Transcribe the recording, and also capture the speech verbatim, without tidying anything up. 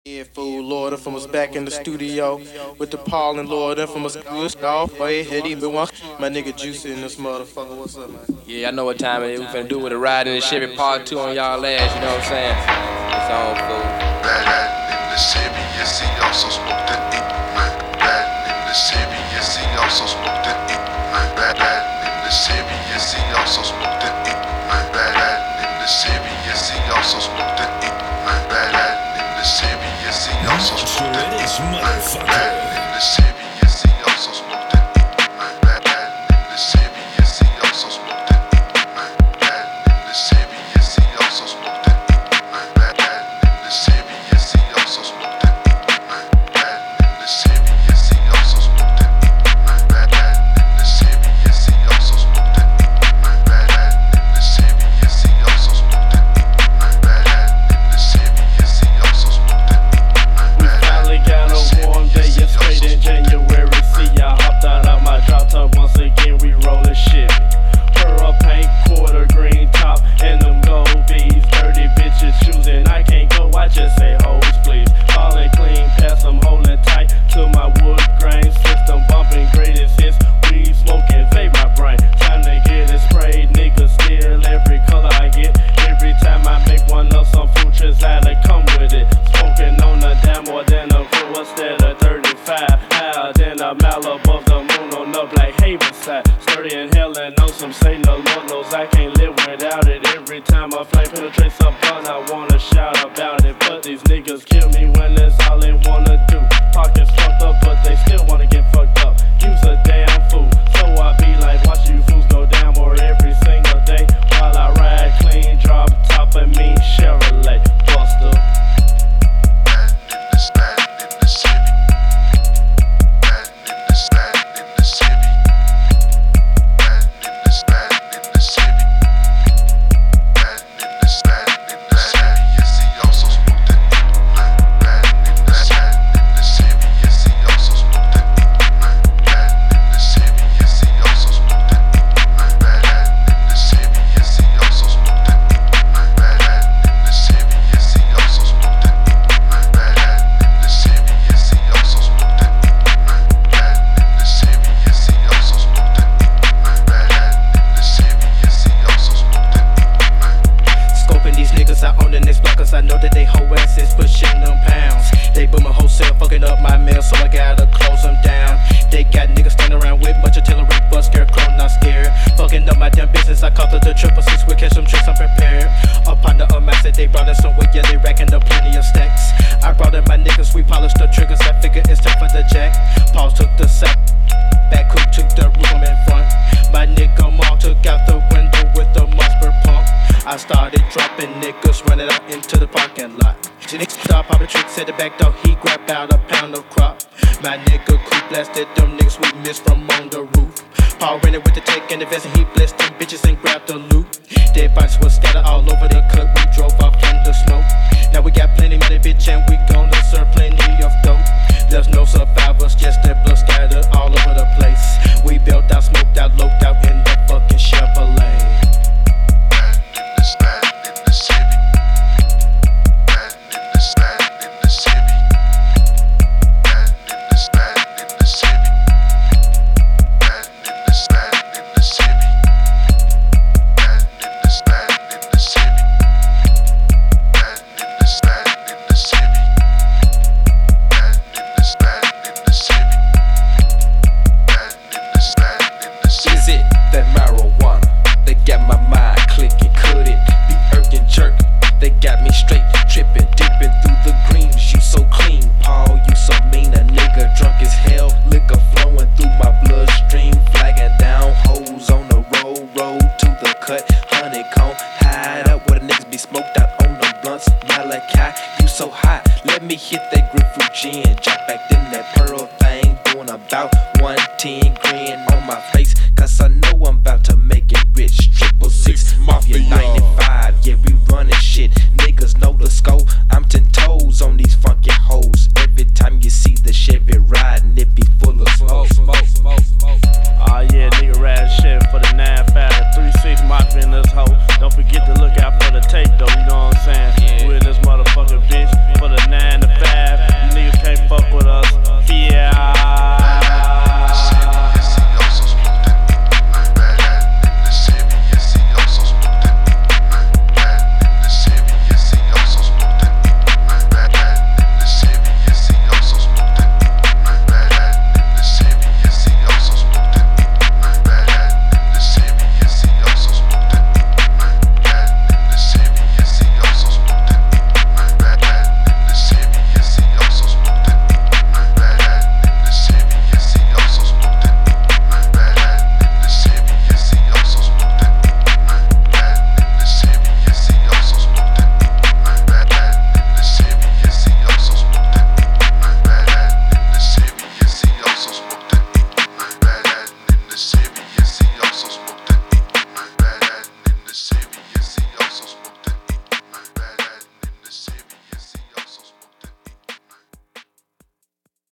Yeah, fool, Lord Infamous back in the studio with the Paul and Lord Infamous good off. Hey, Hetty, but one my nigga Juicy in this motherfucker. What's up, man? Yeah, I know what time it is. We finna do with a ride in the Chevy part two on y'all ass, you know what I'm saying? It's on, fool. Bad in the Chevy, yes, he also smoked and eat, man. Bad in the Chevy, yes, he also smoked and eat, man. Bad in the Chevy, yes, he also smoked and eat, man. Bad in the Chevy, yes, he also smoked and eat, man. Bad in the Chevy, yes, he also smoked and eat, man. Bad in the Chevy, yes, he also smoked and eat, man. Bad in the Chevy, yes, he also smoked and eat, man. Bad in the Chevy, yes, he also smoked and eat, man. Bad in the Chevy, yes, he also smoked and eat, man. Bad in the Chevy, yes, he also smoked and eat, man. Bad in the Chevy, yes, he also smoked and eat, man. Bad in the Chevy, yes, he also smoked and eat, man. Bad in the Chevy, yes, he also smoked and eat, man. We finally got a warm day, yeah, straight in January. See, I hopped out of my drop top once again, we rollin' shit. Pearl paint, quarter green top, and them gold bees. Dirty bitches choosing, I can't go, I just say hoes, please. Ballin' clean, pass them holding tight to my wood grain system. Bumping greatest hits, weed smoking, vape my brain. Time to get it sprayed, niggas steal every color I get. Every time I make one up, some futures had to come with it. Smoking on the dime more than a crew instead of thirty-five. Higher than a mile above the moon on the Black Haven side. Sturdy and hell and know some say no Lord knows I can't live without it. Every time a flame penetrates a blunt, I wanna shout about it. But these niggas kill me when that's all they wanna do. Pockets fucked up, but they still wanna get fucked up. You's a damn fool. So I be like, watch you fools go down more every single day. While I ride clean, drop top of me, Chevrolet Buster. I know that they hoe asses pushing them pounds. They booming wholesale, fucking up my mail, so I gotta close them down. They got niggas standing around with much artillery, but scarecrow not scared. Fucking up my damn business, I called it the triple six. We catch some tricks, I'm prepared. Upon the amass that they brought in some weight, yeah, they racking up plenty of stacks. I brought in my niggas, we polished the triggers. I figure it's time for the jack. Paul took the sack, back hook took the roof, I'm in front. My nigga Maul took out the window with the monster pump. I started dropping niggas, running out into the parking lot. Niggas stop popping tricks at the back door, he grabbed out a pound of crop. My nigga crew blasted them niggas we missed from on the roof. Paul ran it with the tech and the vest and he blessed them bitches and grabbed the loot. Dead bodies was scattered all over the cut, we drove off in the smoke. Now we got plenty money, bitch, and we gonna serve plenty of dope. There's no survivors, just that blood scattered all over the place. We built out, smoked out, loped out in the fucking Chevrolet. Hit that grapefruit gin, drop back in that pearl thing, doing about one ten grin on my face, cause I know I'm about to make it rich. Triple six, mafia night.